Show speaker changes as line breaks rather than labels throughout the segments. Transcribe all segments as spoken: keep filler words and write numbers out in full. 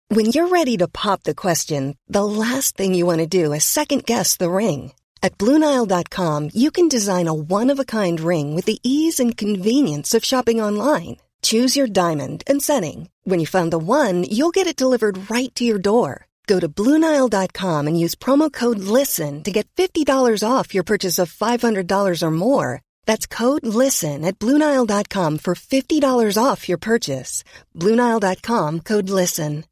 When you're ready to pop the question, the last thing you want to do is second-guess the ring. At Blue Nile dot com, you can design a one-of-a-kind ring with the ease and convenience of shopping online. Choose your diamond and setting. When you find the one, you'll get it delivered right to your door. Go to Blue Nile dot com and use promo code LISTEN to get fifty dollars off your purchase of five hundred dollars or more. That's code LISTEN at Blue Nile dot com for fifty dollars off your purchase. Blue Nile dot com, code LISTEN.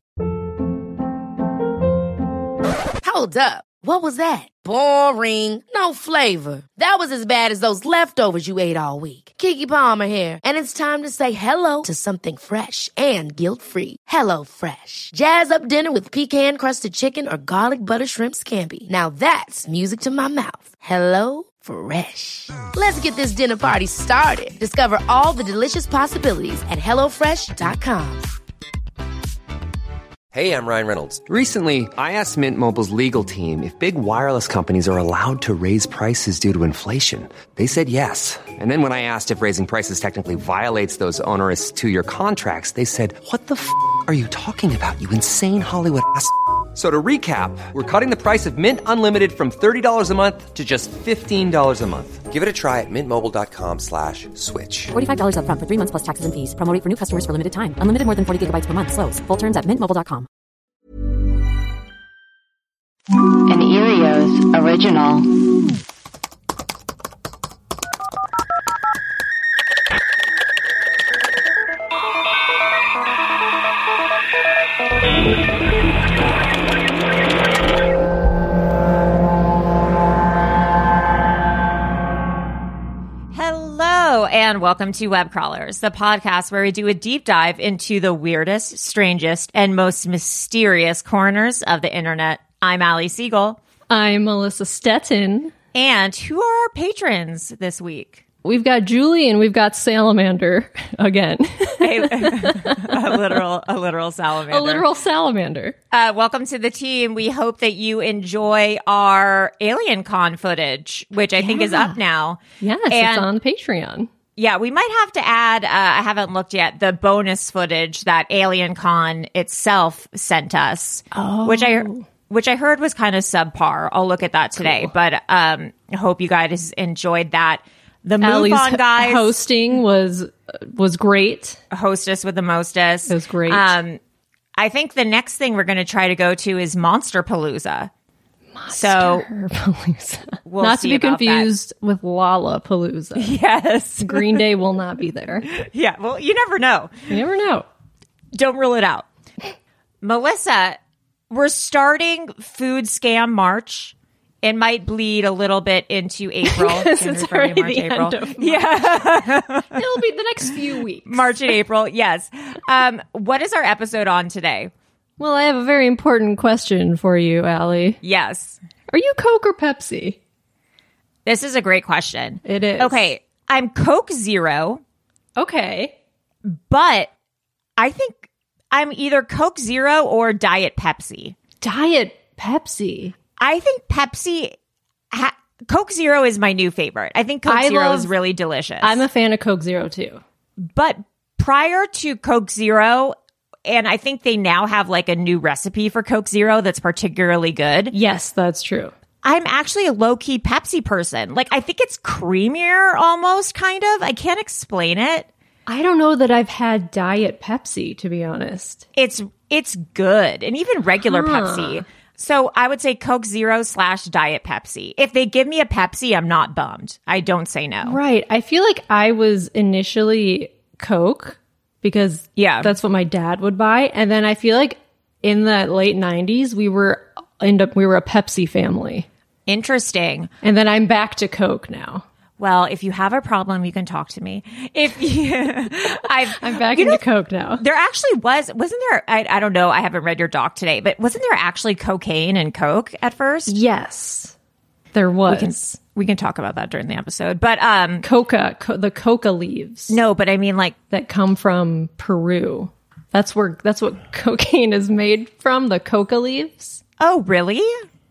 Hold up. What was that? Boring. No flavor. That was as bad as those leftovers you ate all week. Keke Palmer here, and it's time to say hello to something fresh and guilt-free. Hello Fresh. Jazz up dinner with pecan-crusted chicken or garlic butter shrimp scampi. Now that's music to my mouth. Hello Fresh. Let's get this dinner party started. Discover all the delicious possibilities at hello fresh dot com.
Hey, I'm Ryan Reynolds.
Recently, I asked Mint Mobile's legal team if big wireless companies are allowed to raise prices due to inflation. They said yes. And then when I asked if raising prices technically violates those onerous two-year contracts, they said, what the f*** are you talking about, you insane Hollywood ass f- So to recap, we're cutting the price of Mint Unlimited from thirty dollars a month to just fifteen dollars a month.
Give it a try at mintmobile.com slash switch.
forty-five dollars up front for three months plus taxes and fees. Promo rate for new customers for limited time. Unlimited more than forty gigabytes per month. Slows full terms at mint mobile dot com.
An Erios original.
Hello, and welcome to Web Crawlers, the podcast where we do a deep dive into the weirdest, strangest, and most mysterious corners of the internet. I'm Allie Siegel.
I'm Melissa Stettin.
And who are our patrons this week?
We've got Julie and we've got Salamander again.
a, a literal, a literal salamander.
A literal salamander.
Uh, welcome to the team. We hope that you enjoy our Alien Con footage, which I yeah. think is up now.
Yes,
and
it's on Patreon.
Yeah, we might have to add, uh, I haven't looked yet, the bonus footage that Alien Con itself sent us,
oh.
which I which I heard was kind of subpar. I'll look at that today, cool. but um, I hope you guys enjoyed that. The Move On guys
hosting was was great.
Hostess with the mostest.
It was great.
Um, I think the next thing we're going to try to go to is Monster Palooza.
Monster
so,
Palooza.
We'll
not to be confused
that.
with Lollapalooza.
Yes.
Green Day will not be there.
Yeah, well, you never know.
You never know.
Don't rule it out. Melissa, we're starting Food Scam March. It might bleed a little bit into April.
It's already
March,
the
April.
end of March.
Yeah.
It'll be the next few weeks.
March and April, yes. Um, what is our episode on today?
Well, I have a very important question for you, Allie.
Yes.
Are you Coke or Pepsi?
This is a great question.
It is.
Okay, I'm Coke Zero.
Okay.
But I think I'm either Coke Zero or Diet Pepsi.
Diet Pepsi?
I think Pepsi, ha- Coke Zero is my new favorite. I think Coke
I
Zero
love,
is really delicious.
I'm a fan of Coke Zero too.
But prior to Coke Zero, and I think they now have like a new recipe for Coke Zero that's particularly good.
Yes, that's true.
I'm actually a low-key Pepsi person. Like, I think it's creamier almost, kind of. I can't explain it.
I don't know that I've had Diet Pepsi, to be honest.
It's it's good. And even regular
huh.
Pepsi. So I would say Coke Zero slash Diet Pepsi. If they give me a Pepsi, I'm not bummed. I don't say no.
Right. I feel like I was initially Coke because
yeah.
that's what my dad would buy. And then I feel like in the late nineties, we were end up we were a Pepsi family.
Interesting.
And then I'm back to Coke now.
Well, if you have a problem, you can talk to me. If you, I've,
I'm back
you
into
know,
Coke now.
There actually was, wasn't there, I, I don't know, I haven't read your doc today, but wasn't there actually cocaine in Coke at first?
Yes, there was.
We can, we can talk about that during the episode. But, um,
coca, co- the coca leaves.
No, but I mean like.
That come from Peru. That's where, that's what cocaine is made from, the coca leaves.
Oh, really?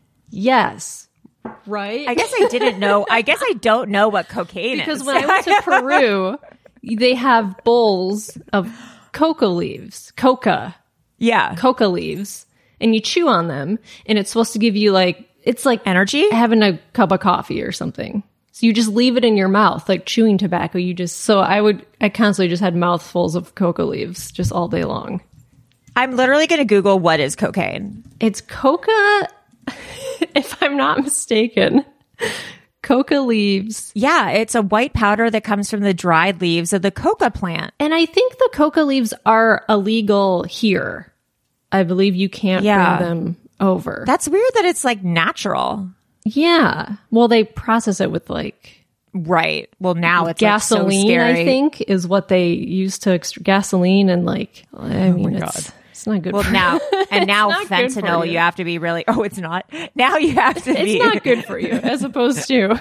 Yes. Right?
I guess I didn't know. I guess I don't know what cocaine
because
is.
Because when I went to Peru, they have bowls of coca leaves. Coca.
Yeah.
coca leaves, and you chew on them, and it's supposed to give you like, it's like
energy,
having a cup of coffee or something. So you just leave it in your mouth, like chewing tobacco. You just, so I would, I constantly just had mouthfuls of coca leaves just all day long.
I'm literally going to Google what is cocaine.
It's coca, if I'm not mistaken, coca leaves.
Yeah, it's a white powder that comes from the dried leaves of the coca plant.
And I think the coca leaves are illegal here. I believe you can't
Yeah.
bring them over.
That's weird that it's like natural.
Yeah. Well, they process it with like
Right. Well, now it's
gasoline,
like so scary.
I think, is what they use to extract gasoline. And like, I mean,
my
it's,
God.
it's not good
Well,
for
now, and now
not good for
fentanyl,
you.
you have to be really, oh, it's not. Now you have to be.
It's not good for you, as opposed to.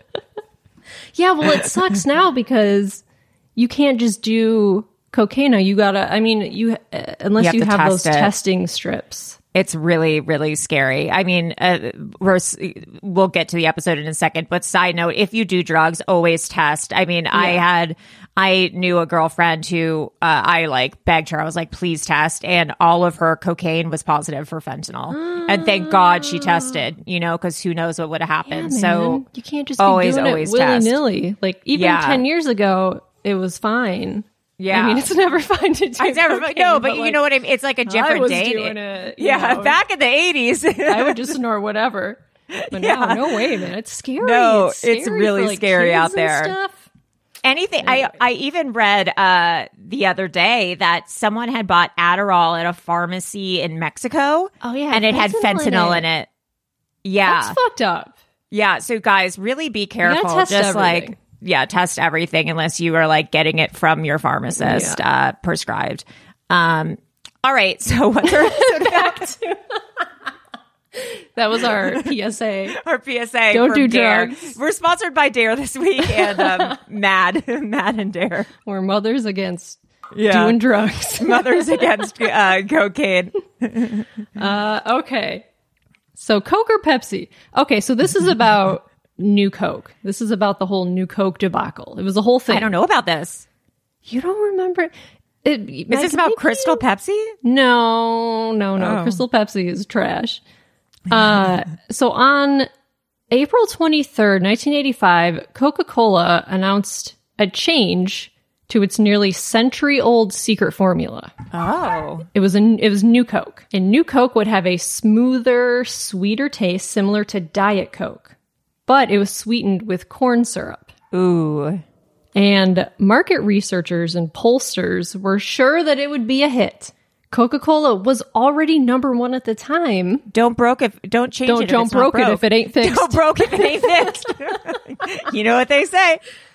Yeah, well, it sucks now because you can't just do cocaine. You gotta, I mean, you uh, unless
You have
you
to
have,
test
those
it.
testing strips.
It's really, really scary. I mean, uh, we're, we'll get to the episode in a second, but side note, if you do drugs, always test. I mean, I had, I knew a girlfriend who uh, I like begged her. I was like, please test. And all of her cocaine was positive for fentanyl. And thank God she tested, you know, because who knows what would have happened.
Yeah,
so
man. You can't just be
always,
doing
always
it
test.
willy-nilly. Like, even
Yeah.
ten years ago, it was fine.
Yeah.
I mean, it's never fine to do
I never,
cocaine,
no, but, you
like,
know what I mean? It's like a different
I was
day.
doing it. you
Yeah,
know.
back in the eighties.
I would just snort whatever. But
Yeah.
now, no way, man. It's scary.
No,
it's, scary
it's really
for, like,
scary
kids
out
and
there.
Stuff.
Anything. I, I even read uh, the other day that someone had bought Adderall at a pharmacy in Mexico.
Oh, yeah,
And it had
fentanyl in
fentanyl
it.
in it. Yeah.
That's fucked up.
Yeah. So, guys, really be careful.
test
Just
everything.
like, yeah, test everything unless you are like getting it from your pharmacist
Yeah.
uh, prescribed. Um, all right. So, what's our back to
That was our P S A.
our P S A?
Don't
from
do
Dare.
drugs.
We're sponsored by Dare this week and um, Mad, Mad and Dare.
We're mothers against
Yeah.
doing drugs.
Mothers against uh, cocaine.
Uh, okay. So Coke or Pepsi? Okay, so this is about New Coke. This is about the whole New Coke debacle. It was a whole thing.
I don't know about this.
You don't remember it? it
Is this about Crystal Pepsi?
No, no, no.
Oh.
Crystal Pepsi is trash. Uh, so on April twenty-third, nineteen eighty-five, Coca-Cola announced a change to its nearly century-old secret formula.
Oh.
It was a, it was New Coke. And New Coke would have a smoother, sweeter taste similar to Diet Coke. But it was sweetened with corn syrup.
Ooh.
And market researchers and pollsters were sure that it would be a hit. Coca-Cola was already number one at the time.
Don't broke if don't change
Don't
it. if
don't
it's not
broke it if it ain't fixed.
Don't broke if it ain't fixed. You know what they say.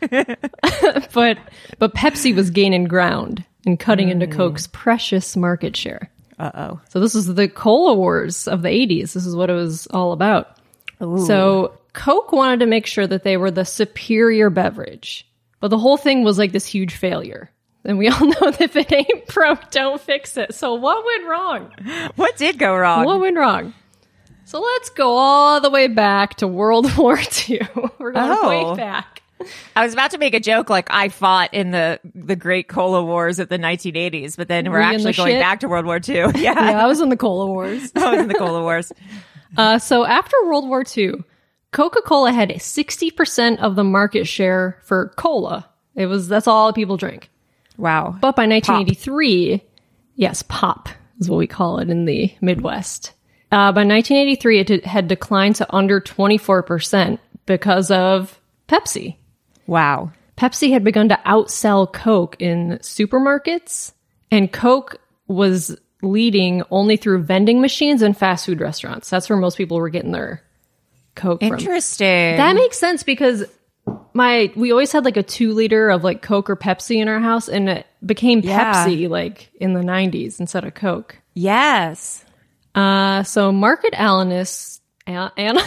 But but Pepsi was gaining ground and cutting into Coke's precious market share.
Uh oh.
So this was the Cola Wars of the eighties. This is what it was all about. So Coke wanted to make sure that they were the superior beverage. But the whole thing was like this huge failure. And we all know that if it ain't broke, don't fix it. So what went wrong?
What did go wrong?
What went wrong? So let's go all the way back to World War Two. We're going
Oh.
way back.
I was about to make a joke like I fought in the the Great Cola Wars of the nineteen eighties, but then we're
Were you in
actually
the
going
shit?
back to World War Two. Yeah.
Yeah, I was in the Cola Wars.
I was in the Cola Wars.
Uh, so after World War Two, Coca-Cola had sixty percent of the market share for cola. It was, that's all people drank.
Wow.
But by nineteen eighty-three, yes, pop is what we call it in the Midwest. Uh, by nineteen eighty-three, it d- had declined to under twenty-four percent because of Pepsi.
Wow.
Pepsi had begun to outsell Coke in supermarkets, and Coke was leading only through vending machines and fast food restaurants. That's where most people were getting their Coke from.
Interesting.
That makes sense because my we always had like a two liter of like Coke or Pepsi in our house, and it became
Yeah.
Pepsi like in the nineties instead of Coke.
Yes.
Uh, so market analysts, an- an-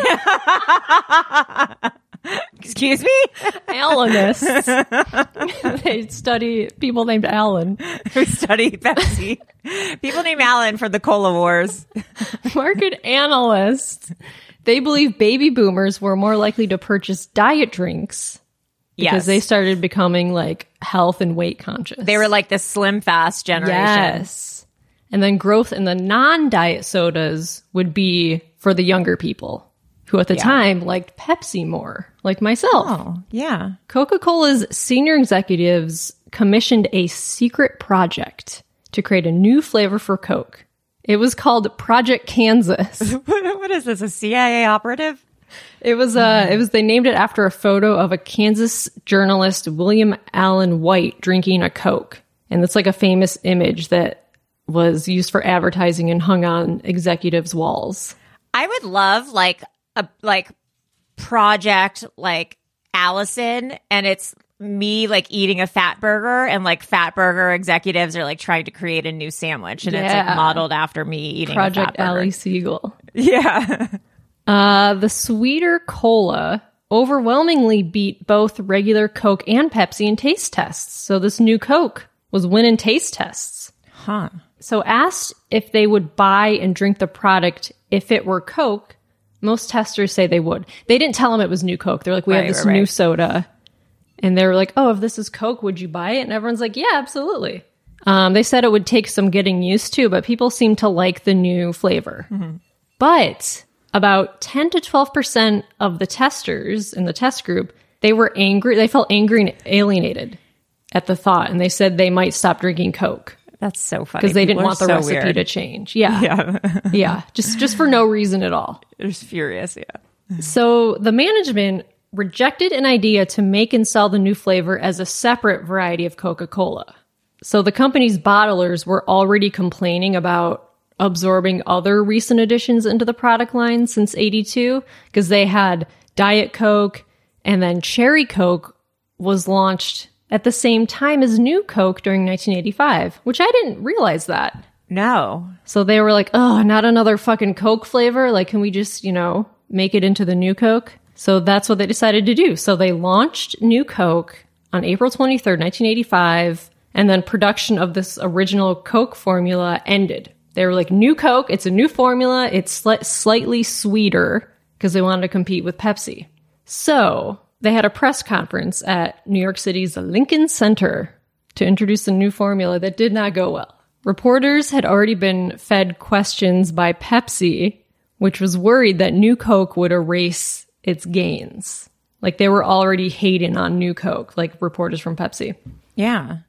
Excuse me?
analysts, they study people named Alan.
Who study Pepsi. People named Alan for the Cola Wars.
Market analysts, they believe baby boomers were more likely to purchase diet drinks because
Yes.
they started becoming like health and weight conscious.
They were like the slim fast generation.
Yes. And then growth in the non-diet sodas would be for the younger people, who at the
Yeah.
time liked Pepsi more, like myself.
Oh, yeah.
Coca-Cola's senior executives commissioned a secret project to create a new flavor for Coke. It was called Project Kansas.
What, what is this, a C I A operative?
It was uh it was they named it after a photo of a Kansas journalist, William Allen White, drinking a Coke. And it's like a famous image that was used for advertising and hung on executives' walls.
I would love like a like project like Allison, and it's me like eating a fat burger, and like fat burger executives are like trying to create a new sandwich, and it's
Yeah.
like modeled after me eating
Project
a fat burger.
Ali Siegel.
Yeah.
Uh, the sweeter cola overwhelmingly beat both regular Coke and Pepsi in taste tests. So this new Coke was winning taste tests.
Huh.
So asked if they would buy and drink the product if it were Coke, most testers say they would. They didn't tell them it was new Coke. They're like, we
Right,
have this
right,
new
right.
soda. And they were like, oh, if this is Coke, would you buy it? And everyone's like, yeah, absolutely. Um, they said it would take some getting used to, but people seem to like the new flavor.
Mm-hmm.
But about ten to twelve percent of the testers in the test group, they were angry. They felt angry and alienated at the thought. And they said they might stop drinking Coke
That's so funny.
because they
People
didn't
are
want the
so
recipe
weird.
to change. Yeah.
Yeah.
Yeah. Just, just for no reason at all.
They're just furious. Yeah.
So the management rejected an idea to make and sell the new flavor as a separate variety of Coca-Cola. So the company's bottlers were already complaining about absorbing other recent additions into the product line since eighty-two, because they had Diet Coke, and then Cherry Coke was launched at the same time as New Coke during nineteen eighty-five, which I didn't realize that.
No.
So they were like, oh, not another fucking Coke flavor. Like, can we just, you know, make it into the New Coke? So that's what they decided to do. So they launched New Coke on April twenty-third, nineteen eighty-five, and then production of this original Coke formula ended. They were like, New Coke, it's a new formula. It's sli- slightly sweeter, because they wanted to compete with Pepsi. So they had a press conference at New York City's Lincoln Center to introduce the new formula that did not go well. Reporters had already been fed questions by Pepsi, which was worried that New Coke would erase its gains. Like, they were already hating on New Coke, like reporters from Pepsi.
Yeah.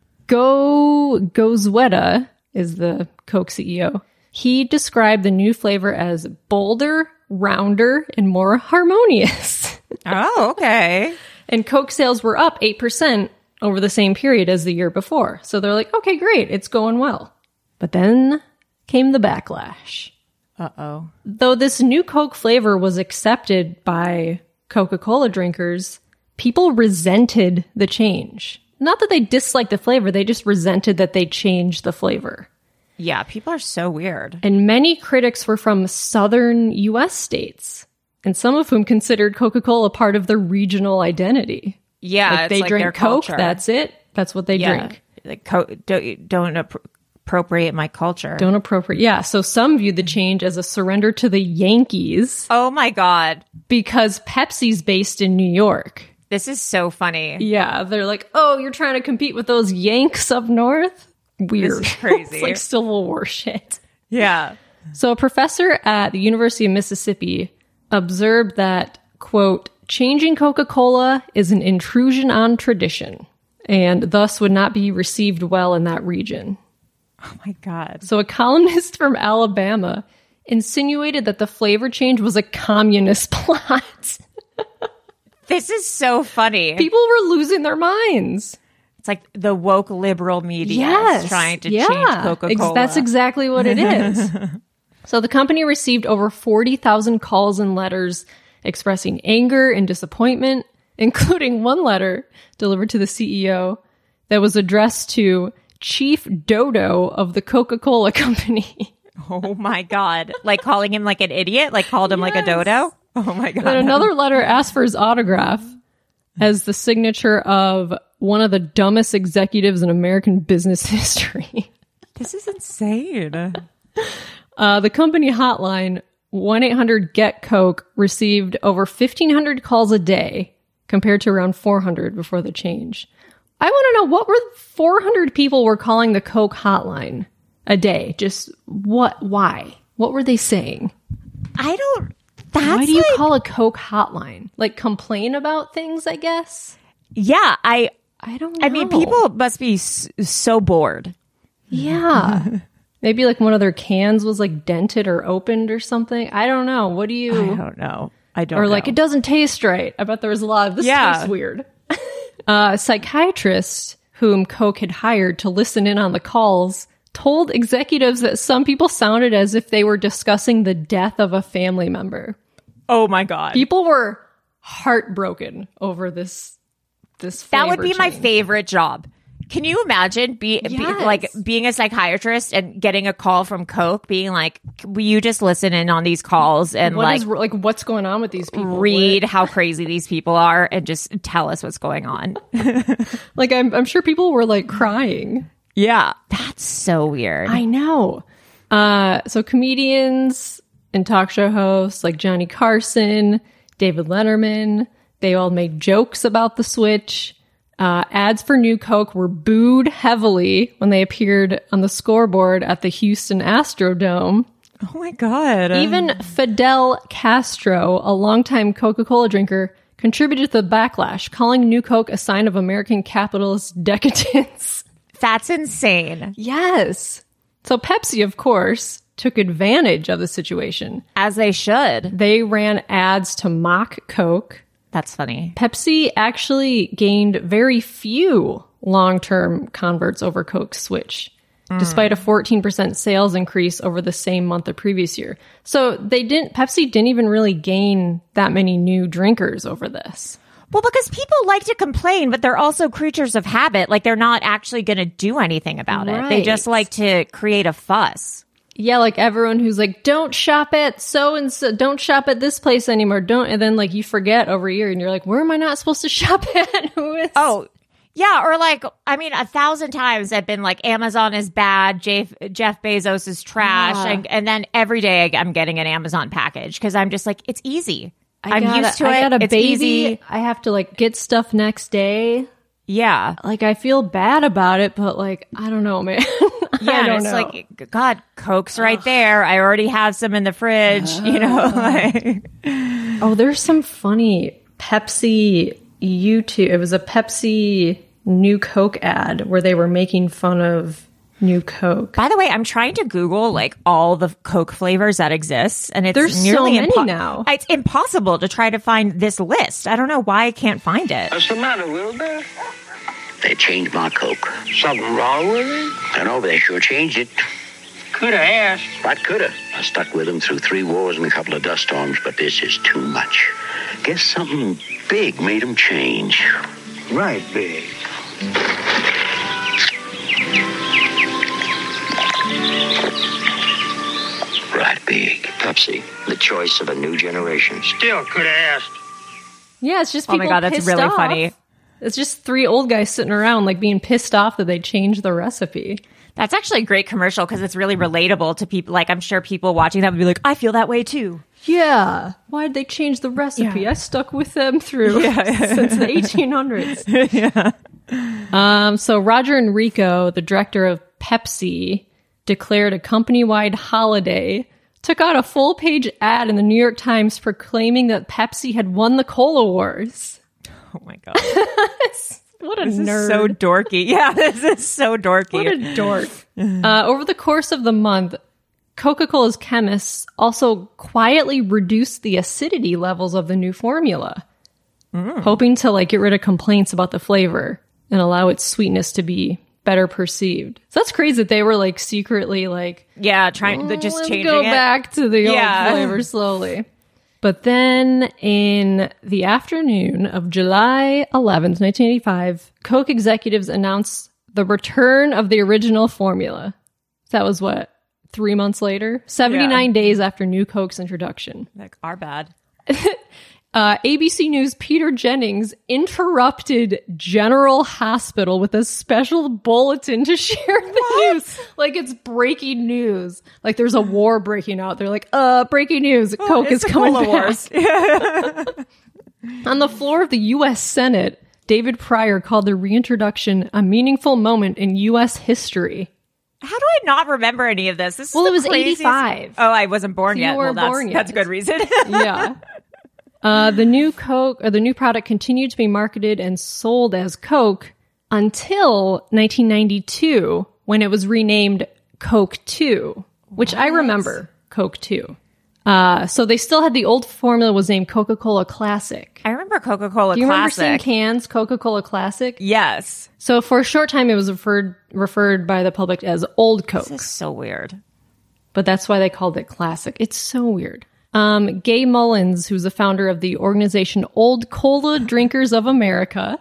Go Gozueta is the Coke C E O. He described the new flavor as bolder, rounder, and more harmonious.
Oh, okay.
And Coke sales were up eight percent over the same period as the year before. So they're like, okay, great, it's going well. But then came the backlash.
Uh-oh.
Though this new Coke flavor was accepted by Coca-Cola drinkers, people resented the change. Not that they disliked the flavor, they just resented that they changed the flavor.
Yeah, people are so weird.
And many critics were from southern U S states, and some of whom considered Coca-Cola part of their regional identity.
Yeah,
Like,
it's
they
like
drink
their
Coke,
culture.
that's it. That's what they
Yeah.
drink.
Like, co- don't, don't appro- appropriate my culture.
Don't appropriate. Yeah, so some viewed the change as a surrender to the Yankees
Oh my God.
because Pepsi's based in New York.
This is so funny.
Yeah, they're like, oh, you're trying to compete with those Yanks up north? Weird.
This is crazy.
It's like Civil War shit.
Yeah.
So a professor at the University of Mississippi observed that, quote, changing Coca-Cola is an intrusion on tradition and thus would not be received well in that region.
Oh my God.
So a columnist from Alabama insinuated that the flavor change was a communist plot.
This is so funny.
People were losing their minds.
It's like the woke liberal media
Yes.
is trying to
yeah.
change
Ex-
Coca-Cola.
That's exactly what it is. So the company received over forty thousand calls and letters expressing anger and disappointment, including one letter delivered to the C E O that was addressed to Chief Dodo of the Coca-Cola Company.
Oh my God. Like calling him like an idiot? Like called him like a dodo? Oh my God.
Then another letter asked for his autograph as the signature of one of the dumbest executives in American business history.
This is insane.
Uh, the company hotline, one eight hundred get coke, received over fifteen hundred calls a day compared to around four hundred before the change. I want to know, what were four hundred people were calling the Coke hotline? a day. Just what? Why? What were they saying?
I don't. That's
Why do you
like,
call a Coke hotline? Like complain about things, I guess?
Yeah, I.
I don't know.
I mean, people must be s- so bored.
Yeah. Maybe like one of their cans was like dented or opened or something. I don't know. What do you?
I don't know. I don't.
Or
know.
like it doesn't taste right. I bet there was a lot of this
Yeah.
tastes weird. uh, a psychiatrist whom Coke had hired to listen in on the calls told executives that some people sounded as if they were discussing the death of a family member.
Oh my God.
People were heartbroken over this. This
That would
flavor
be my
change.
favorite job. Can you imagine be, be
Yes.
like being a psychiatrist and getting a call from Coke being like, will you just listen in on these calls and
What
like
is, like what's going on with these people?
read
What-
how crazy these people are and just tell us what's going on?
Like I'm, I'm sure people were like crying.
Yeah. That's so weird.
I know. Uh, so comedians and talk show hosts like Johnny Carson, David Letterman, they all made jokes about the switch. Uh, ads for New Coke were booed heavily when they appeared on the scoreboard at the Houston Astrodome.
Oh my God.
Even Fidel Castro, a longtime Coca-Cola drinker, contributed to the backlash, calling New Coke a sign of American capitalist decadence.
That's insane.
Yes. So Pepsi, of course, took advantage of the situation.
As they should.
They ran ads to mock Coke.
That's funny.
Pepsi actually gained very few long-term converts over Coke's switch, mm. despite a fourteen percent sales increase over the same month the previous year. So they didn't, Pepsi didn't even really gain that many new drinkers over this.
Well, because people like to complain, but they're also creatures of habit. Like they're not actually going to do anything about it. They
Right.
just like to create a fuss.
Yeah, like everyone who's like, don't shop at so and so, don't shop at this place anymore. Don't, and then like you forget over a year and you're like, where am I not supposed to shop at? Who is?
Oh, yeah. Or like, I mean, a thousand times I've been like, Amazon is bad. Jeff, Jeff Bezos is trash.
Yeah.
And, and then every day I'm getting an Amazon package because I'm just like, it's easy.
I
I'm
got
used
a,
to
I
it.
got a
It's
baby.
easy.
I have to like get stuff next day.
Yeah.
Like I feel bad about it, but like, I don't know, man.
Yeah,
I
and
don't
it's
know.
like, God, Coke's right there. I already have some in the fridge, you know. Like,
Oh, there's some funny Pepsi YouTube. It was a Pepsi New Coke ad where they were making fun of New Coke.
by the way, I'm trying to Google like all the Coke flavors that exist, and it's
There's so
nearly
many
impo-
now.
It's impossible to try to find this list. I don't know why I can't find it.
What's the matter, Wilbur?
They changed my Coke.
Something wrong with it?
I know, but they sure changed it.
Could have asked.
What coulda? I stuck with them through three wars and a couple of dust storms, but this is too much. Guess something big made them change.
Right, big.
Right big. Pepsi, the choice of a new generation.
Still could have asked.
Yeah, it's just
Oh
people
my God, that's
pissed
really
off.
funny.
It's just three old guys sitting around like being pissed off that they changed the recipe.
That's actually a great commercial because it's really relatable to people. Like, I'm sure people watching that would be like, I feel that way too.
Yeah. Why did they change the recipe? I stuck with them through since the eighteen hundreds.
Yeah.
Um, so Roger Enrico, the director of Pepsi, declared a company-wide holiday, took out a full-page ad in the New York Times proclaiming that Pepsi had won the Cola Wars.
Oh my God.
What a
This
nerd.
is so dorky. Yeah, this is so dorky.
What a dork. uh, over the course of the month, Coca-Cola's chemists also quietly reduced the acidity levels of the new formula, mm. hoping to like get rid of complaints about the flavor and allow its sweetness to be better perceived. So that's crazy that they were like secretly like,
yeah, trying
oh,
to just
let's
changing
go
it.
back to the
Yeah.
old flavor slowly. But then in the afternoon of July eleventh, nineteen eighty-five, Coke executives announced the return of the original formula. That was what, three months later? seventy-nine
Yeah.
days after New Coke's introduction.
Like, our bad.
Uh, A B C News' Peter Jennings interrupted General Hospital with a special bulletin to share the news. Like it's breaking news. Like there's a war breaking out. They're like, uh, breaking news.
Oh,
Coke is
it's the
coming
Cola
back.
Wars.
On the floor of the U S Senate, David Pryor called the reintroduction a meaningful moment in U S history.
How do I not remember any of this? This is
Well,
the
it was
craziest-
eighty-five.
Oh, I wasn't born
So
yet.
you weren't
well, that's,
born yet.
that's a good reason.
Yeah. Uh, the new Coke, or the new product continued to be marketed and sold as Coke until nineteen ninety-two, when it was renamed Coke two, which I remember Coke two. Uh, so they still had the old formula was named Coca-Cola Classic.
I remember Coca-Cola
Do you remember seeing
Classic.
cans Coca-Cola Classic?
Yes.
So for a short time, it was referred referred by the public as Old Coke.
This is so weird.
But that's why they called it Classic. It's so weird. Um, Gay Mullins, who's the founder of the organization Old Cola Drinkers of America,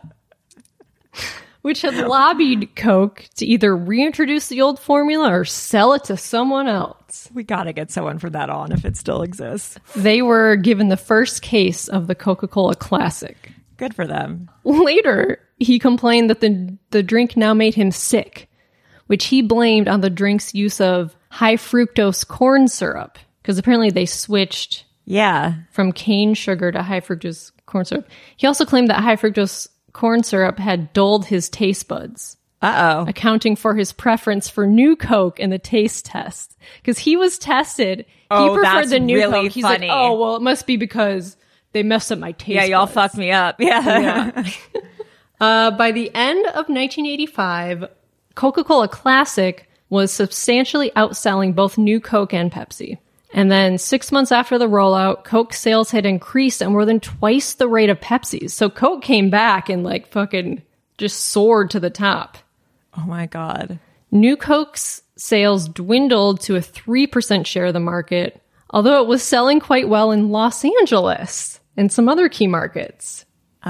which had lobbied Coke to either reintroduce the old formula or sell it to someone else.
We got to get someone for that on if it still exists.
They were given the first case of the Coca-Cola Classic.
Good for them.
Later, he complained that the, the drink now made him sick, which he blamed on the drink's use of high fructose corn syrup, because apparently they switched
Yeah.
from cane sugar to high fructose corn syrup. He also claimed that high fructose corn syrup had dulled his taste buds,
Uh-oh.
accounting for his preference for New Coke in the taste test. Because he was tested,
Oh,
he preferred
that's
the New
really
Coke. He's
funny.
like, oh, well, it must be because they messed up my taste
Yeah, y'all
buds.
fucked me up. Yeah.
Yeah. uh, by the end of nineteen eighty-five, Coca-Cola Classic was substantially outselling both New Coke and Pepsi. And then six months after the rollout, Coke sales had increased at more than twice the rate of Pepsi's. So Coke came back and like fucking just soared to the top.
Oh my God.
New Coke's sales dwindled to a three percent share of the market, although it was selling quite well in Los Angeles and some other key markets.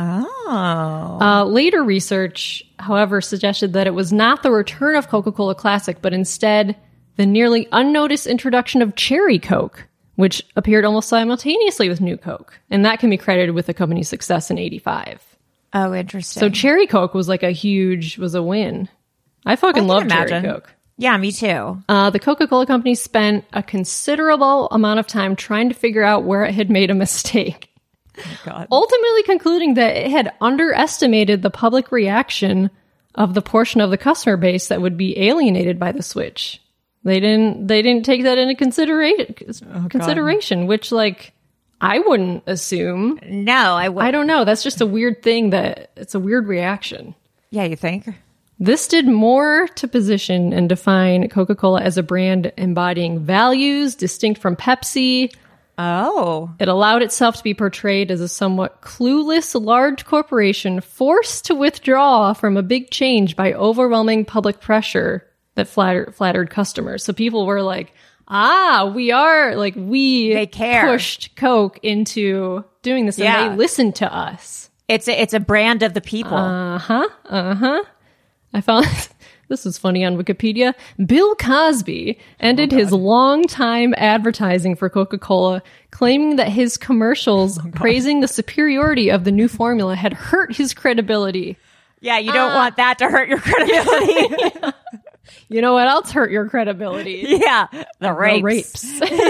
Oh.
Uh, later research, however, suggested that it was not the return of Coca-Cola Classic, but instead the nearly unnoticed introduction of Cherry Coke, which appeared almost simultaneously with New Coke. And that can be credited with the company's success in eighty-five.
Oh, interesting.
So Cherry Coke was like a huge, was a win. I fucking
I can
love Cherry
imagine.
Coke.
Yeah, me too.
Uh, the Coca-Cola company spent a considerable amount of time trying to figure out where it had made a mistake.
Oh, God.
Ultimately concluding that it had underestimated the public reaction of the portion of the customer base that would be alienated by the switch. They didn't they didn't take that into consideration
Oh,
consideration, which like I wouldn't assume.
No, I would.
I don't know. That's just a weird thing that it's a weird reaction.
Yeah, you think?
This did more to position and define Coca-Cola as a brand embodying values distinct from Pepsi.
Oh.
It allowed itself to be portrayed as a somewhat clueless large corporation forced to withdraw from a big change by overwhelming public pressure that flattered, flattered customers. So people were like, ah, we are, like, we
They care.
pushed Coke into doing this, and
Yeah.
they listened to us.
It's a, it's a brand of the people.
Uh-huh, uh-huh. I found this was funny on Wikipedia. Bill Cosby ended his long-time advertising for Coca-Cola, claiming that his commercials praising the superiority of the new formula had hurt his credibility.
yeah, you don't want that to hurt your credibility.
You know what else hurt your credibility?
yeah, the rapes.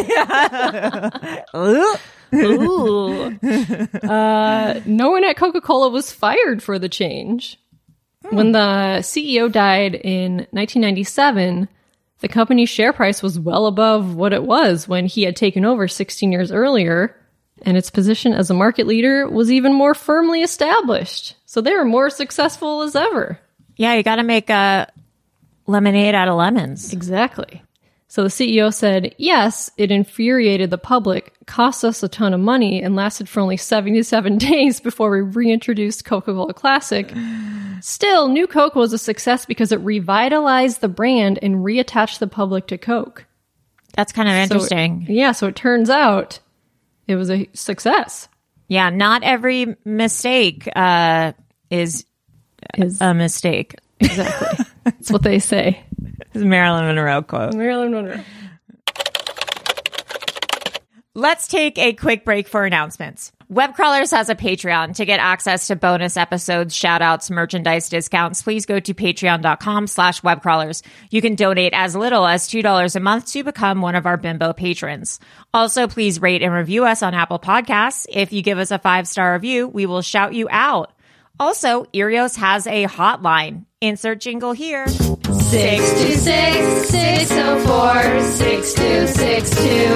The rapes. Ooh. Uh, no one at Coca-Cola was fired for the change. When the C E O died in nineteen ninety-seven, the company's share price was well above what it was when he had taken over sixteen years earlier, and its position as a market leader was even more firmly established. So they were more successful as ever.
Yeah, you got to make a lemonade out of lemons.
Exactly. So the C E O said, yes, it infuriated the public, cost us a ton of money, and lasted for only seventy-seven days before we reintroduced Coca-Cola Classic. Still, New Coke was a success because it revitalized the brand and reattached the public to Coke.
That's kind of interesting.
So, yeah, so it turns out it was a success.
Yeah, not every mistake uh, is,
Is
a mistake.
exactly. That's what they say.
This is a Marilyn Monroe quote.
Marilyn Monroe.
Let's take a quick break for announcements. Webcrawlers has a Patreon. To get access to bonus episodes, shout-outs, merchandise discounts, please go to patreon.com slash webcrawlers. You can donate as little as two dollars a month to become one of our bimbo patrons. Also, please rate and review us on Apple Podcasts. If you give us a five-star review, we will shout you out. Also, Erios has a hotline. Insert jingle here.
six two six, six oh four, six two six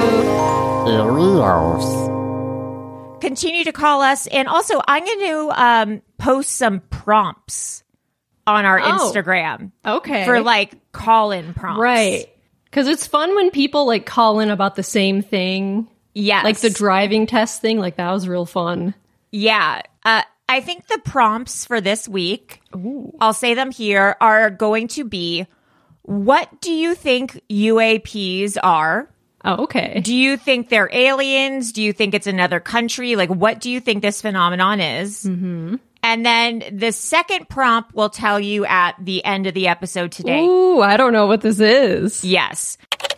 two.
Continue to call us. And also, I'm going to um, post some prompts on our
Oh.
Instagram.
Okay.
For like call-in prompts.
Right. Because it's fun when people like call in about the same thing.
Yes.
Like the driving test thing. Like that was real fun.
Yeah. Uh, I think the prompts for this week, Ooh. I'll say them here, are going to be, what do you think U A Ps are?
Oh, okay.
Do you think they're aliens? Do you think it's another country? Like, what do you think this phenomenon is?
Mm-hmm.
And then the second prompt will tell you at the end of the episode today.
Ooh, I don't know what this is.
Yes.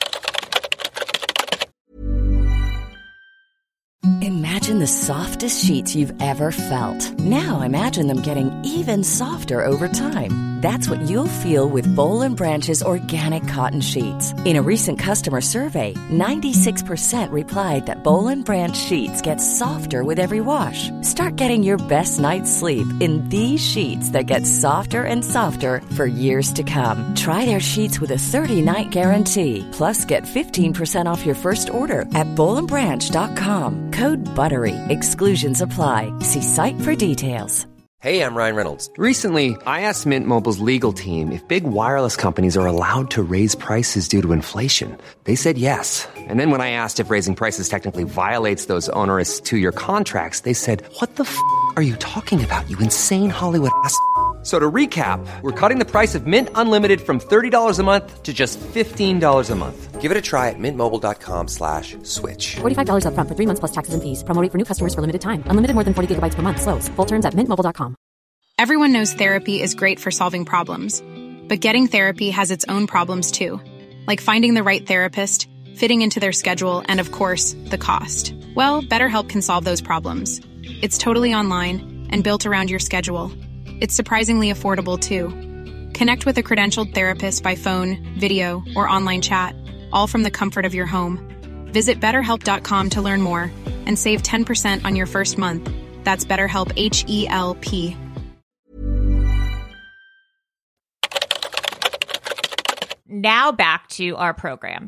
Imagine the softest sheets you've ever felt. Now imagine them getting even softer over time. That's what you'll feel with Boll and Branch's organic cotton sheets. In a recent customer survey, ninety-six percent replied that Boll and Branch sheets get softer with every wash. Start getting your best night's sleep in these sheets that get softer and softer for years to come. Try their sheets with a thirty-night guarantee. Plus, get fifteen percent off your first order at boll and branch dot com. Code BUTTERY. Exclusions apply. See site for details.
Hey, I'm Ryan Reynolds.
Recently, I asked Mint Mobile's legal team if big wireless companies are allowed to raise prices due to inflation. They said yes. And then when I asked if raising prices technically violates those onerous two-year contracts, they said, what the f*** are you talking about, you insane Hollywood ass f- So to recap, we're cutting the price of Mint Unlimited from thirty dollars a month to just fifteen dollars a month.
Give it a try at mintmobile.com slash switch.
forty-five dollars up front for three months plus taxes and fees. Promo rate for new customers for limited time. Unlimited more than forty gigabytes per month. Slows full terms at mint mobile dot com.
Everyone knows therapy is great for solving problems. But getting therapy has its own problems too. Like finding the right therapist, fitting into their schedule, and of course, the cost. Well, BetterHelp can solve those problems. It's totally online and built around your schedule. It's surprisingly affordable, too. Connect with a credentialed therapist by phone, video, or online chat, all from the comfort of your home. Visit better help dot com to learn more and save ten percent on your first month. That's BetterHelp, H E L P.
Now back to our program.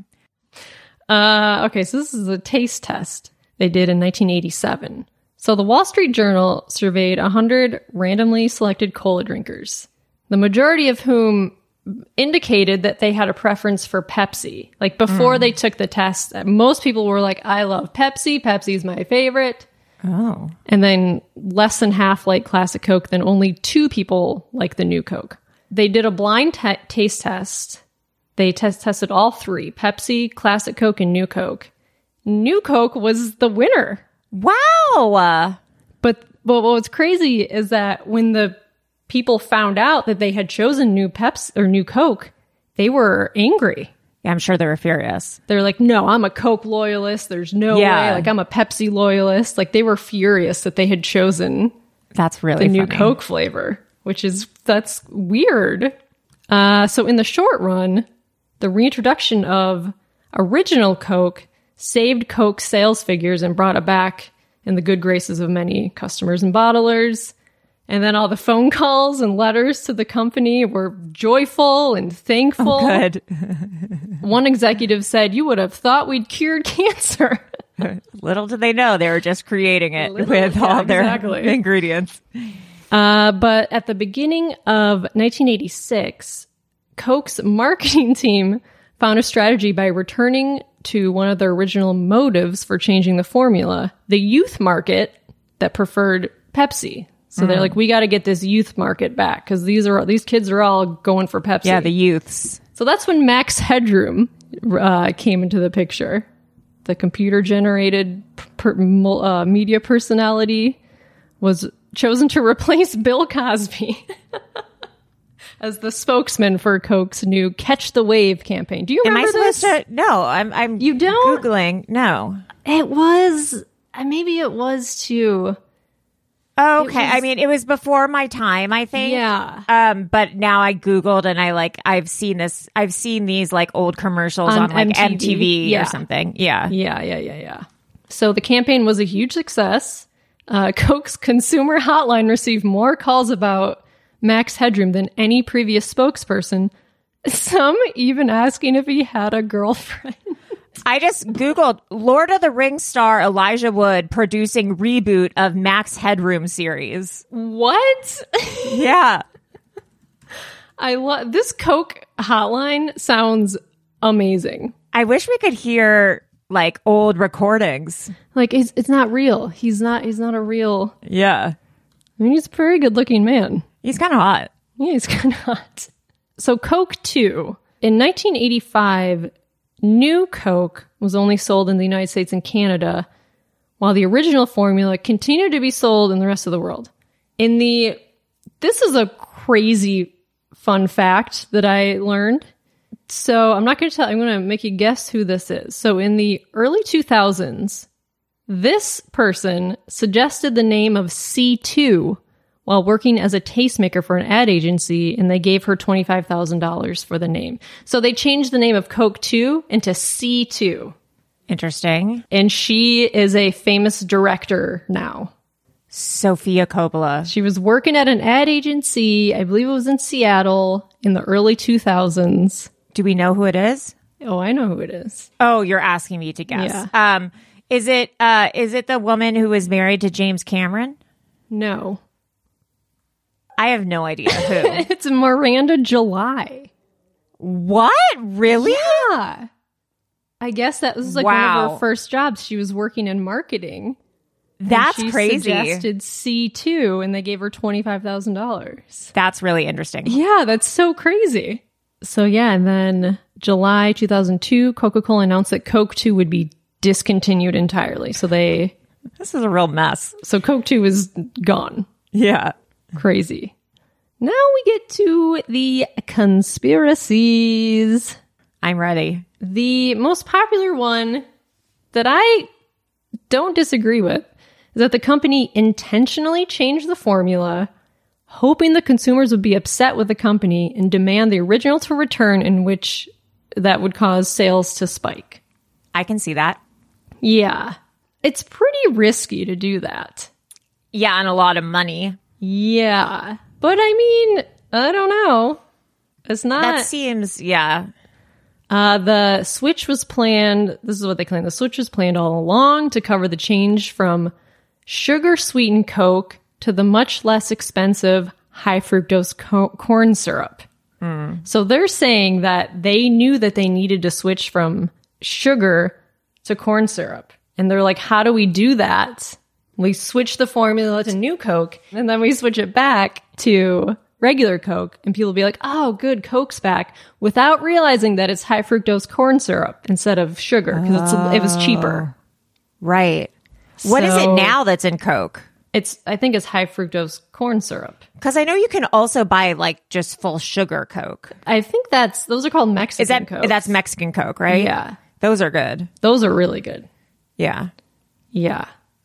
Uh, okay, so this is a taste test they did in nineteen eighty-seven. So the Wall Street Journal surveyed one hundred randomly selected cola drinkers, the majority of whom indicated that they had a preference for Pepsi. Like before mm. they took the test, most people were like, I love Pepsi. Pepsi's my favorite.
Oh.
And then less than half like Classic Coke, then only two people like the new Coke. They did a blind te- taste test. They test tested all three, Pepsi, Classic Coke, and New Coke. New Coke was the winner.
Wow.
But, but what's crazy is that when the people found out that they had chosen New Pepsi or New Coke, they were angry.
Yeah, I'm sure they were furious.
They're like, no, I'm a Coke loyalist. There's no
yeah.
way. Like, I'm a Pepsi loyalist. Like, they were furious that they had chosen
That's really
the
funny.
New Coke flavor, which is, that's weird. Uh, so in the short run, the reintroduction of original Coke saved Coke's sales figures and brought it back in the good graces of many customers and bottlers. And then all the phone calls and letters to the company were joyful and thankful.
Oh, good.
One executive said, you would have thought we'd cured cancer.
Little did they know they were just creating it
Little,
with
yeah,
all
exactly.
their ingredients.
Uh, but at the beginning of nineteen eighty-six, Coke's marketing team found a strategy by returning to one of their original motives for changing the formula, the youth market that preferred Pepsi. So mm. they're like, we got to get this youth market back because these are these kids are all going for Pepsi.
Yeah, the youths.
So that's when Max Headroom uh, came into the picture. The computer-generated per, uh, media personality was chosen to replace Bill Cosby as the spokesman for Coke's new Catch the Wave campaign. Do you remember
Am I
this?
supposed to? No, I'm. I'm.
You don't?
Googling. No,
it was. Uh, maybe it was too.
Oh, okay.
was,
I mean, it was before my time, I think.
Yeah.
Um, but now I Googled and I like I've seen this. I've seen these like old commercials on, on like M T V, M T V
yeah.
or something. Yeah.
Yeah. Yeah. Yeah. Yeah. So the campaign was a huge success. Uh, Coke's consumer hotline received more calls about Max Headroom than any previous spokesperson, Some even asking if he had a girlfriend.
I just Googled Lord of the Rings star Elijah Wood producing reboot of Max Headroom series.
What?
Yeah.
I love this Coke hotline. Sounds amazing.
I wish we could hear like old recordings.
Like it's it's not real. He's not he's not a real.
Yeah.
I mean, he's a very good looking man.
He's kind of hot.
Yeah, he's kind of hot. So Coke two. In nineteen eighty-five, new Coke was only sold in the United States and Canada, while the original formula continued to be sold in the rest of the world. In the, this is a crazy fun fact that I learned. So I'm not going to tell, I'm going to make you guess who this is. So in the early two thousands, this person suggested the name of C two while working as a tastemaker for an ad agency, and they gave her twenty-five thousand dollars for the name. So they changed the name of Coke two into C two.
Interesting.
And she is a famous director now.
Sofia Coppola.
She was working at an ad agency, I believe it was in Seattle, in the early two thousands.
Do we know who it is?
Oh, I know who it is.
Oh, you're asking me to guess.
Yeah.
Um, is it uh, is it the woman who was married to James Cameron?
No.
I have no idea who.
It's Miranda July.
What? Really?
Yeah. I guess that was like
wow.
one of her first jobs. She was working in marketing.
That's
she
crazy.
Suggested C two, and they gave her twenty-five thousand dollars.
That's really interesting.
Yeah, that's so crazy. So yeah, and then July two thousand two, Coca-Cola announced that Coke two would be discontinued entirely. So they...
This is a real mess.
So Coke two is gone.
Yeah.
Crazy. Now we get to the conspiracies.
I'm ready.
The most popular one that I don't disagree with is that the company intentionally changed the formula, hoping the consumers would be upset with the company and demand the original to return, in which that would cause sales to spike.
I can see that.
Yeah. It's pretty risky to do that.
Yeah, and a lot of money.
Yeah. But I mean, I don't know. It's not...
That seems, yeah.
Uh, the switch was planned, this is what they claim, the switch was planned all along to cover the change from sugar-sweetened Coke to the much less expensive high-fructose co- corn syrup. Mm. So they're saying that they knew that they needed to switch from sugar to corn syrup. And they're like, how do we do that? We switch the formula to new Coke, and then we switch it back to regular Coke, and people will be like, oh, good, Coke's back, without realizing that it's high fructose corn syrup instead of sugar, because oh. it was cheaper.
Right. So, what is it now that's in Coke?
It's, I think it's high fructose corn syrup.
Because I know you can also buy like just full sugar Coke.
I think that's, those are called Mexican
is that,
Coke.
That's Mexican Coke, right?
Yeah.
Those are good.
Those are really good.
Yeah.
Yeah.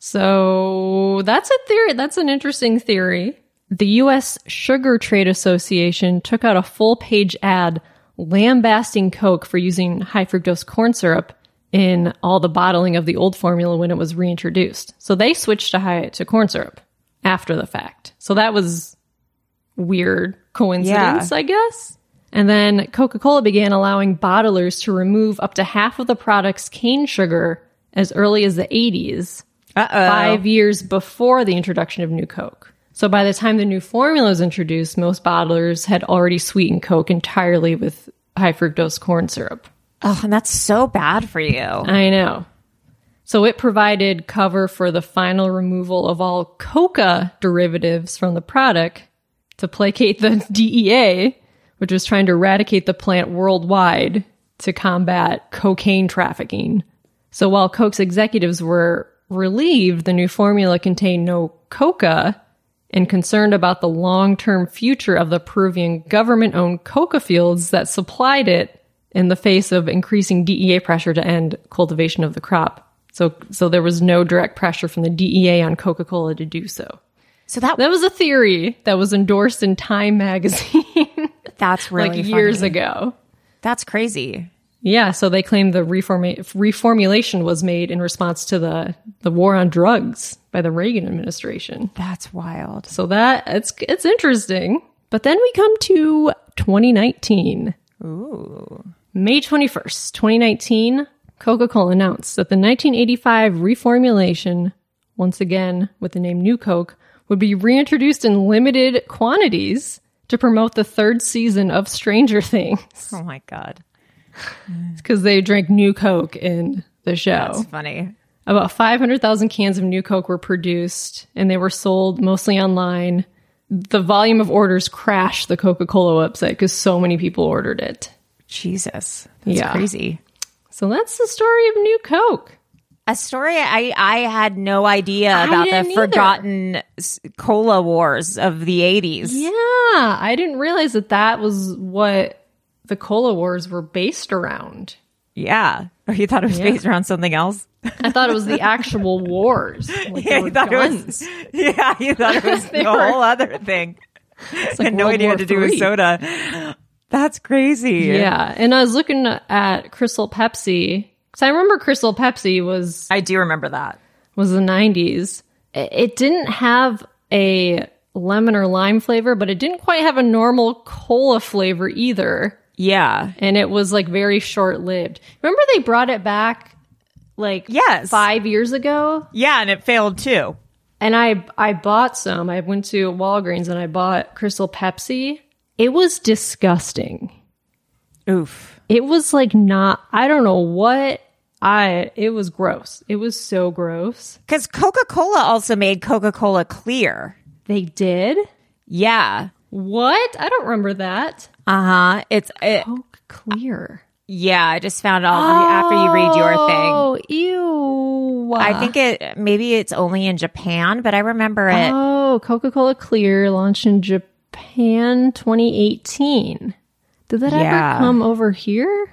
So that's a theory. That's an interesting theory. The U S Sugar Trade Association took out a full-page ad lambasting Coke for using high fructose corn syrup in all the bottling of the old formula when it was reintroduced. So they switched to high to corn syrup after the fact. So that was weird coincidence, yeah. I guess. And then Coca-Cola began allowing bottlers to remove up to half of the product's cane sugar as early as the eighties. Uh-oh. Five years before the introduction of new Coke. So by the time the new formula was introduced, most bottlers had already sweetened Coke entirely with high fructose corn syrup.
Oh, and that's so bad for you.
I know. So it provided cover for the final removal of all coca derivatives from the product to placate the D E A, which was trying to eradicate the plant worldwide to combat cocaine trafficking. So while Coke's executives were relieved the new formula contained no coca and concerned about the long-term future of the Peruvian government-owned coca fields that supplied it in the face of increasing D E A pressure to end cultivation of the crop. So so there was no direct pressure from the D E A on Coca-Cola to do so.
So that,
that was a theory that was endorsed in Time magazine.
That's really
like years
funny.
ago.
That's crazy.
Yeah, so they claim the reforma- reformulation was made in response to the, the war on drugs by the Reagan administration.
That's wild.
So that it's it's interesting. But then we come to twenty nineteen.
Ooh.
May twenty-first, twenty nineteen, Coca-Cola announced that the nineteen eighty-five reformulation, once again with the name New Coke, would be reintroduced in limited quantities to promote the third season of Stranger Things.
Oh my God.
It's because they drank New Coke in the show.
That's funny.
About five hundred thousand cans of New Coke were produced, and they were sold mostly online. The volume of orders crashed the Coca-Cola website because so many people ordered it.
Jesus. That's
yeah.
crazy.
So that's the story of New Coke.
A story I, I had no idea
I
about the
didn't either.
forgotten s- cola wars of the eighties.
Yeah, I didn't realize that that was what the cola wars were based around.
Yeah. Or you thought it was
Yeah.
based around something else?
I thought it was the actual wars. Like
Yeah,
they
you thought
guns.
it was. Yeah, you thought it was
They
a
were-
whole other thing.
It's
I
like
had no
World
idea
War
what to do with
Three.
soda. That's crazy.
Yeah, and I was looking at Crystal Pepsi because I remember Crystal Pepsi was
I do remember that.
was the nineties. It it didn't have a lemon or lime flavor, but it didn't quite have a normal cola flavor either.
Yeah.
And it was like very short lived. Remember they brought it back like
Yes.
five years ago?
Yeah, and it failed too.
And I I bought some. I went to Walgreens and I bought Crystal Pepsi. It was disgusting.
Oof.
It was like not, I don't know what I, it was gross. It was so gross.
Because Coca-Cola also made Coca-Cola Clear.
They did?
Yeah.
What? I don't remember that.
Uh-huh. It's it,
Coke Clear.
Yeah, I just found out after you read your thing.
Oh, ew.
I think it maybe it's only in Japan, but I remember it.
Oh, Coca-Cola Clear launched in Japan twenty eighteen. Did that
Yeah.
ever come over here?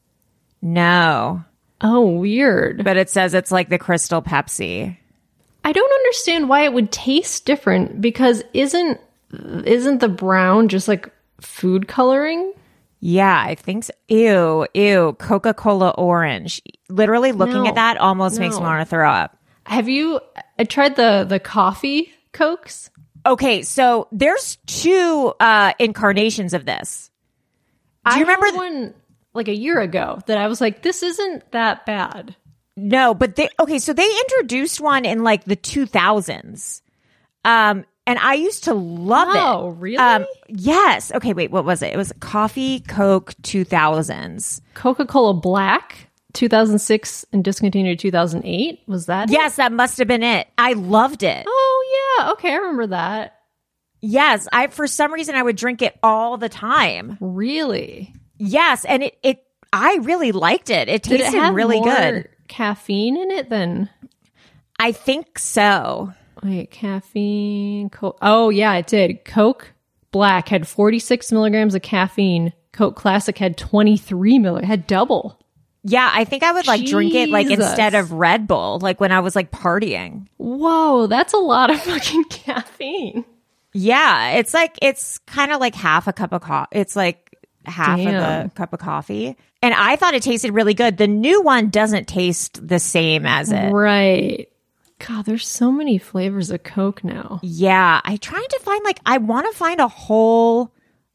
No.
Oh, weird.
But it says it's like the Crystal Pepsi.
I don't understand why it would taste different because isn't isn't the brown just like food coloring?
Yeah, I think so. Ew, ew, Coca-Cola orange. Literally looking
No,
at that almost makes me
no.
want to throw up.
Have you I tried the the coffee Cokes?
Okay, so there's two uh, incarnations of this. Do you
I
remember
had
th-
one like a year ago that I was like, this isn't that bad.
No, but they okay, so they introduced one in like the two thousands. Um and I used to love it.
Oh, really?
Um yes. Okay, wait, what was it? It was Coffee Coke two thousands.
Coca-Cola Black, two thousand six and discontinued two thousand eight. Was that it?
Yes, that must have been it. I loved it.
Oh, yeah. Okay, I remember that.
Yes, I for some reason I would drink it all the time.
Really?
Yes, and it it I really liked it. It
Did
tasted
it have
really
more
good.
caffeine in it than
I think so.
wait, caffeine. Co- oh, yeah, it did. Coke Black had forty-six milligrams of caffeine. Coke Classic had twenty-three milligrams. Had double.
Yeah, I think I would like drink it like
Jesus.
instead of Red Bull, like when I was like partying.
Whoa, that's a lot of fucking caffeine.
Yeah, it's like it's kind of like half a cup of coffee. It's like half
Damn.
of the cup of coffee. And I thought it tasted really good. The new one doesn't taste the same as it.
Right. God, there's so many flavors of Coke now.
Yeah, I tried to find like I want to find a whole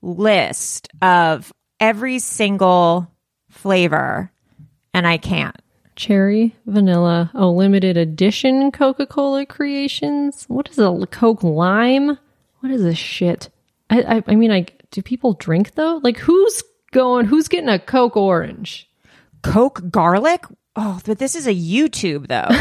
list of every single flavor and I can't.
Cherry, vanilla, oh, limited edition Coca-Cola creations. What is a Coke Lime? What is this shit? I, I, I mean, like, do people drink though? Like, who's going? Who's getting a Coke Orange?
Coke Garlic? Oh, but this is a YouTube though.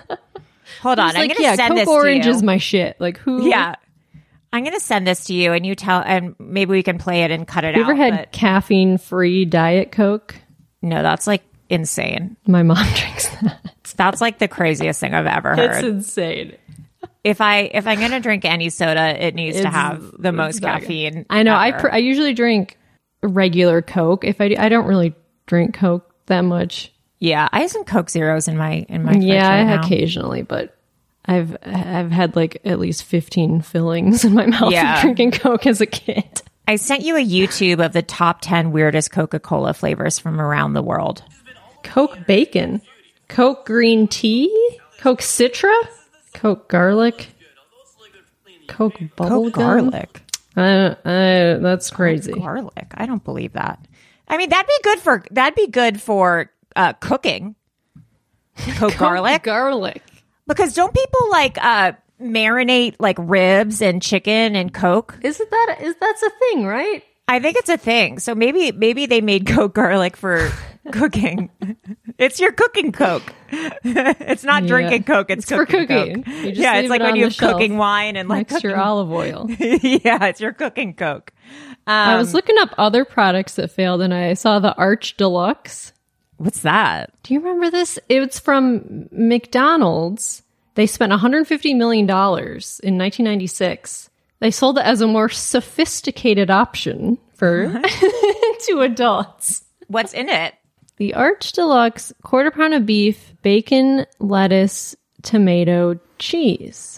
Hold on,
Who's
I'm
like,
going to
yeah,
send
Coke
this
Orange
to you.
is my shit. Like, who?
Yeah. I'm going to send this to you and you tell, and maybe we can play it and cut it
You
out.
ever had
but-
caffeine-free Diet Coke?
No, that's like insane.
My mom drinks that.
That's like the craziest thing I've ever heard.
It's insane.
If I if I'm gonna drink any soda, it needs to
It's-
have the most
it's not good.
caffeine.
I know. I
ever.
pr- I usually drink regular Coke. If I do, I don't really drink Coke that much.
yeah, I have some Coke Zeros in my in my fridge
Yeah,
right now.
occasionally, but I've I've had like at least fifteen fillings in my mouth
Yeah.
from drinking Coke as a kid.
I sent you a YouTube of the top ten weirdest Coca-Cola flavors from around the world.
Coke bacon, Coke green tea, Coke Citra, Coke garlic, Coke bubble
Coke
gum.
garlic.
Uh, uh, that's crazy.
Garlic. I don't believe that. I mean, that'd be good for that'd be good for uh, cooking. Coke garlic,
garlic.
Because don't people like uh, marinate like ribs and chicken and Coke?
Isn't that is that's a thing, right?
I think it's a thing. So maybe maybe they made Coke garlic for cooking. It's your cooking Coke. It's not yeah. drinking Coke. It's,
it's
cooking
for cooking.
Coke. Yeah, it's like it when you have cooking wine and like
next to your olive oil.
Yeah, it's your cooking Coke. Um,
I was looking up other products that failed, and I saw the Arch Deluxe.
What's that?
Do you remember this? It's from McDonald's. They spent one hundred fifty million dollars in nineteen ninety-six. They sold it as a more sophisticated option for to adults.
What's in it?
The Arch Deluxe, quarter pound of beef, bacon, lettuce, tomato, cheese.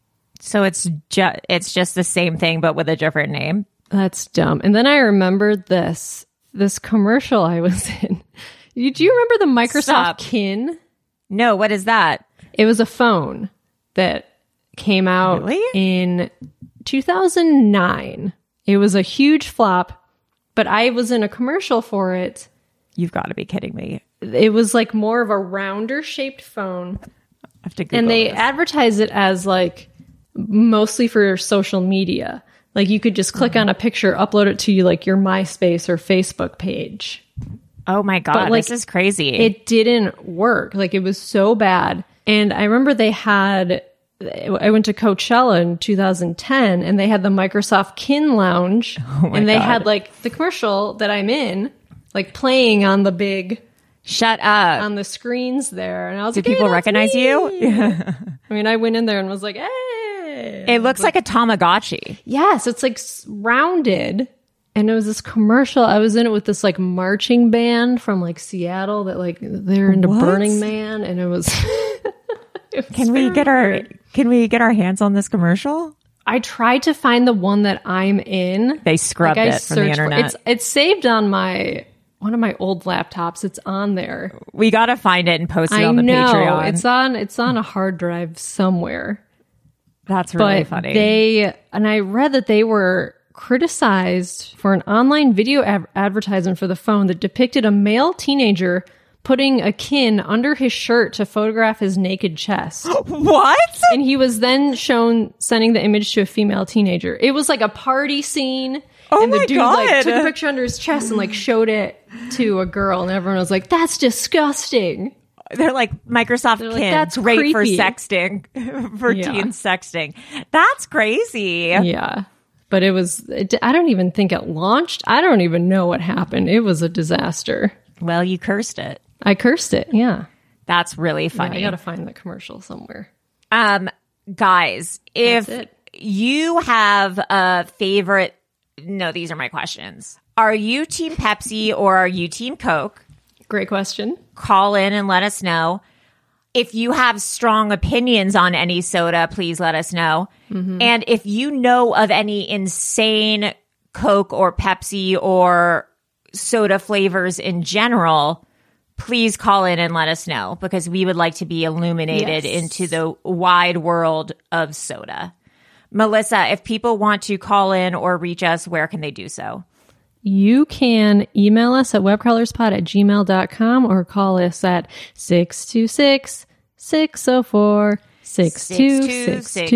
So it's ju- it's just the same thing, but with a different name.
That's dumb. And then I remembered this this commercial I was in. Do you remember the Microsoft
Stop.
Kin?
No, what is that?
It was a phone that came out
really?
in two thousand nine. It was a huge flop, but I was in a commercial for it.
You've got to be kidding me.
It was like more of a rounder shaped phone.
I have to Google
and they
this.
advertise it as like mostly for social media. Like you could just click mm-hmm. on a picture, upload it to you like your MySpace or Facebook page.
Oh my God,
but, like,
this is crazy.
It didn't work. Like it was so bad. And I remember they had, I went to Coachella in two thousand ten and they had the Microsoft Kin Lounge.
Oh my
and they
God.
had like the commercial that I'm in, like playing on the big,
shut up,
on the screens there. And I was
Did
like,
people
hey,
recognize
me.
you? Yeah.
I mean, I went in there and was like, hey.
It looks like, like a Tamagotchi.
Yes, it's like rounded. And it was this commercial. I was in it with this like marching band from like Seattle that like they're into
What?
Burning Man, and it was. it was
can we get our
weird.
Can we get our hands on this commercial?
I tried to find the one that I'm in.
They scrubbed
like, I
it from the
searched for-
internet.
It's it's saved on my one of my old laptops. It's on there.
We got to find it and post it
I
on the
know
Patreon.
it's on it's on a hard drive somewhere.
That's really
but
funny.
They and I read that they were criticized for an online video ad- advertisement for the phone that depicted a male teenager putting a kin under his shirt to photograph his naked chest.
What?
And he was then shown sending the image to a female teenager. It was like a party scene.
Oh
and the
my
dude
God.
like took a picture under his chest and like showed it to a girl, and everyone was like, "That's disgusting."
They're like Microsoft
They're
Kin.
like, "That's
great
creepy."
for sexting, for
Yeah.
teen sexting. That's crazy.
Yeah. But it was, it, I don't even think it launched. I don't even know what happened. It was a disaster.
Well, you cursed it.
I cursed it. Yeah.
That's really funny.
Yeah, I got to find the commercial somewhere.
Um, guys, if
That's it.
you have a favorite, no, these are my questions. Are you Team Pepsi or are you Team Coke?
Great question.
Call in and let us know. If you have strong opinions on any soda, please let us know. Mm-hmm. And if you know of any insane Coke or Pepsi or soda flavors in general, please call in and let us know, because we would like to be illuminated
Yes.
into the wide world of soda. Melissa, if people want to call in or reach us, where can they do so?
You can email us at webcrawlerspod at gmail dot com or call us at six two six, six oh four, six two six two.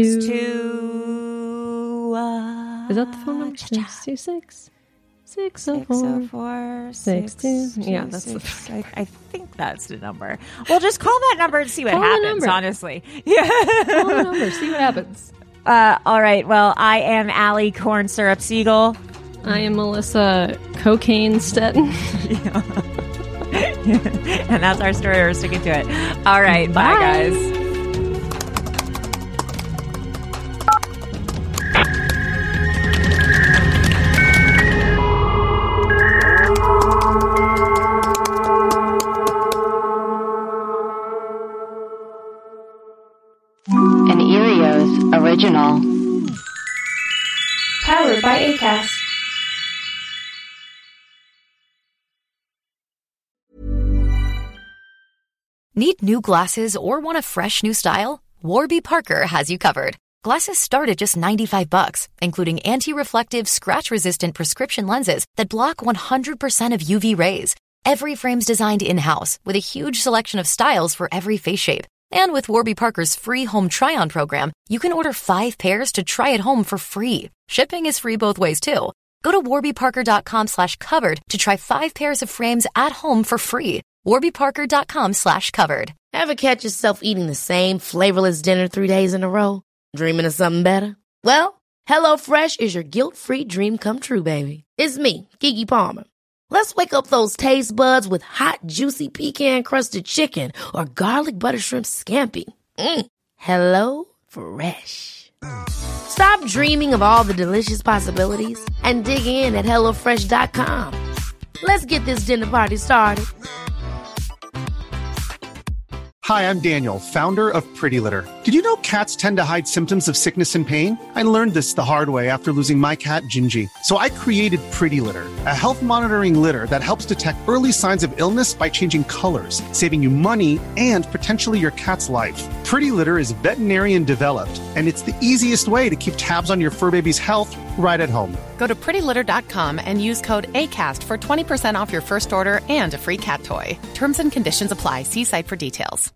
Is that the phone number? six two six, six oh four, six two. Yeah, that's the
I, I think that's the number. Well, just call that number and see what
Call the
happens,
number.
honestly. Yeah.
Call the number, see what happens.
Uh, all right. Well, I am Allie Corn Syrup Siegel.
I am Melissa Cocaine Stetton.
And that's our story. We're sticking to it. All right. Bye,
Bye.
guys.
An Erios original.
Powered by Acast.
Need new glasses or want a fresh new style? Warby Parker has you covered.
Glasses start at just ninety-five bucks, including anti-reflective, scratch-resistant prescription lenses that block one hundred percent of U V rays. Every frame's designed in-house with a huge selection of styles for every face shape. And with Warby Parker's free home try-on program, you can order five pairs to try at home for free. Shipping is free both ways, too. Go to warbyparker.com slash covered to try five pairs of frames at home for free. warbyparker.com slash covered.
Ever catch yourself eating the same flavorless dinner three days in a row? Dreaming of something better? Well, HelloFresh is your guilt-free dream come true, baby. It's me, Keke Palmer. Let's wake up those taste buds with hot, juicy pecan-crusted chicken or garlic butter shrimp scampi. Mm. Hello Fresh. Stop dreaming of all the delicious possibilities and dig in at hello fresh dot com. Let's get this dinner party started.
Hi, I'm Daniel, founder of Pretty Litter. Did you know cats tend to hide symptoms of sickness and pain? I learned this the hard way after losing my cat, Gingy. So I created Pretty Litter, a health monitoring litter that helps detect early signs of illness by changing colors, saving you money and potentially your cat's life. Pretty Litter is veterinarian developed, and it's the easiest way to keep tabs on your fur baby's health right at home.
Go to pretty litter dot com and use code ACAST for twenty percent off your first order and a free cat toy. Terms and conditions apply. See site for details.